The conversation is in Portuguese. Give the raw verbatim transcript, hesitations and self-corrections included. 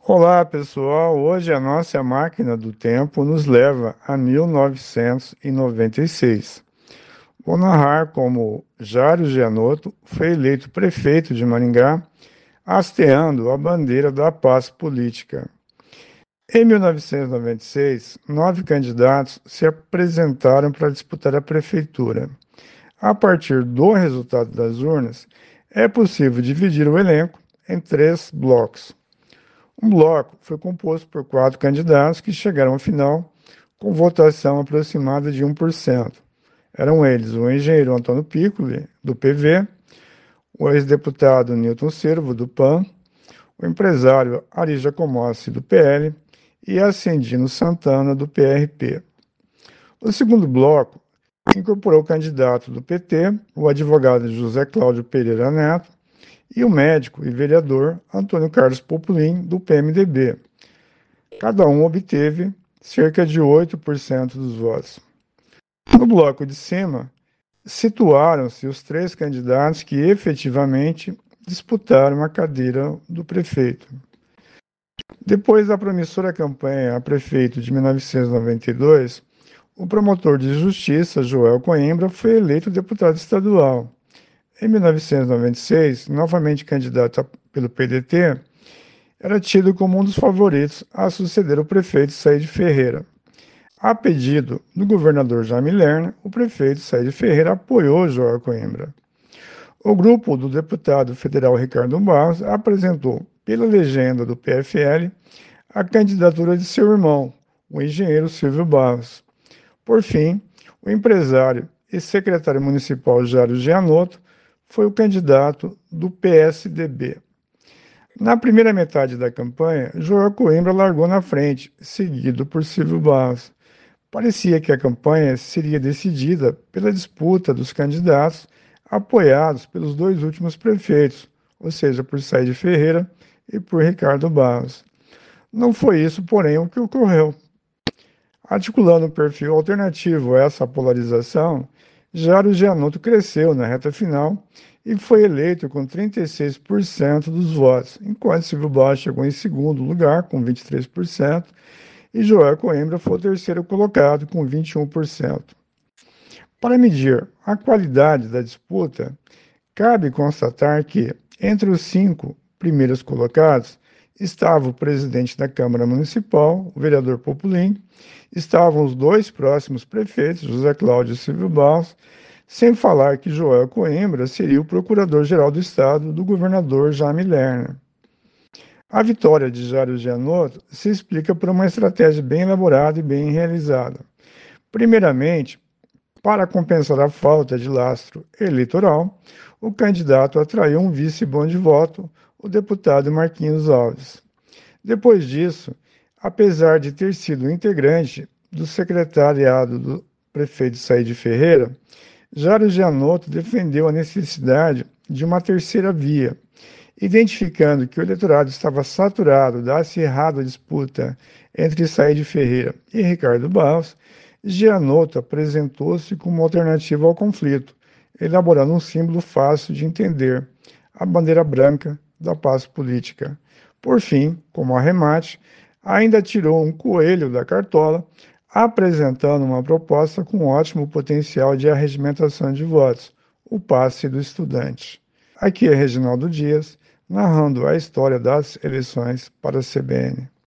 Olá, pessoal. Hoje a nossa máquina do tempo nos leva a mil novecentos e noventa e seis. Vou narrar como Jário Gianotto foi eleito prefeito de Maringá, hasteando a bandeira da paz política. Em mil novecentos e noventa e seis, nove candidatos se apresentaram para disputar a prefeitura. A partir do resultado das urnas, é possível dividir o elenco em três blocos. Um bloco foi composto por quatro candidatos que chegaram ao final com votação aproximada de um por cento. Eram eles o engenheiro Antônio Piccoli, do P V, o ex-deputado Newton Servo, do P A N, o empresário Ari Jacomossi, do P L, e Ascendino Santana, do P R P. O segundo bloco incorporou o candidato do P T, o advogado José Cláudio Pereira Neto, e o médico e vereador Antônio Carlos Populin, do P M D B. Cada um obteve cerca de oito por cento dos votos. No bloco de cima, situaram-se os três candidatos que efetivamente disputaram a cadeira do prefeito. Depois da promissora campanha a prefeito de mil novecentos e noventa e dois, o promotor de justiça, Joel Coimbra, foi eleito deputado estadual. Em mil novecentos e noventa e seis, novamente candidato pelo P D T, era tido como um dos favoritos a suceder o prefeito Saíde Ferreira. A pedido do governador Jaime Lerner, o prefeito Saíde Ferreira apoiou Joel Coimbra. O grupo do deputado federal Ricardo Barros apresentou, pela legenda do P F L, a candidatura de seu irmão, o engenheiro Silvio Barros. Por fim, o empresário e secretário municipal Jário Gianotto foi o candidato do P S D B. Na primeira metade da campanha, Joel Coimbra largou na frente, seguido por Silvio Barros. Parecia que a campanha seria decidida pela disputa dos candidatos apoiados pelos dois últimos prefeitos, ou seja, por Saíde Ferreira e por Ricardo Barros. Não foi isso, porém, o que ocorreu. Articulando um perfil alternativo a essa polarização, Jário Gianotto cresceu na reta final e foi eleito com trinta e seis por cento dos votos, enquanto Silvio Barros chegou em segundo lugar, com vinte e três por cento, e Joel Coimbra foi o terceiro colocado, com vinte e um por cento. Para medir a qualidade da disputa, cabe constatar que, entre os cinco primeiros colocados, estava o presidente da Câmara Municipal, o vereador Populin, estavam os dois próximos prefeitos, José Cláudio e Silvio Barros, sem falar que Joel Coimbra seria o procurador-geral do Estado do governador Jaime Lerner. A vitória de Jário Gianotto se explica por uma estratégia bem elaborada e bem realizada. Primeiramente, para compensar a falta de lastro eleitoral, o candidato atraiu um vice bom de voto, o deputado Marquinhos Alves. Depois disso, apesar de ter sido integrante do secretariado do prefeito Saíde Ferreira, Jário Gianotto defendeu a necessidade de uma terceira via, identificando que o eleitorado estava saturado da acirrada disputa entre Saíde Ferreira e Ricardo Barros. Gianotto apresentou-se como alternativa ao conflito, elaborando um símbolo fácil de entender, a bandeira branca da paz política. Por fim, como arremate, ainda tirou um coelho da cartola, apresentando uma proposta com ótimo potencial de arregimentação de votos, o passe do estudante. Aqui é Reginaldo Dias, narrando a história das eleições para a C B N.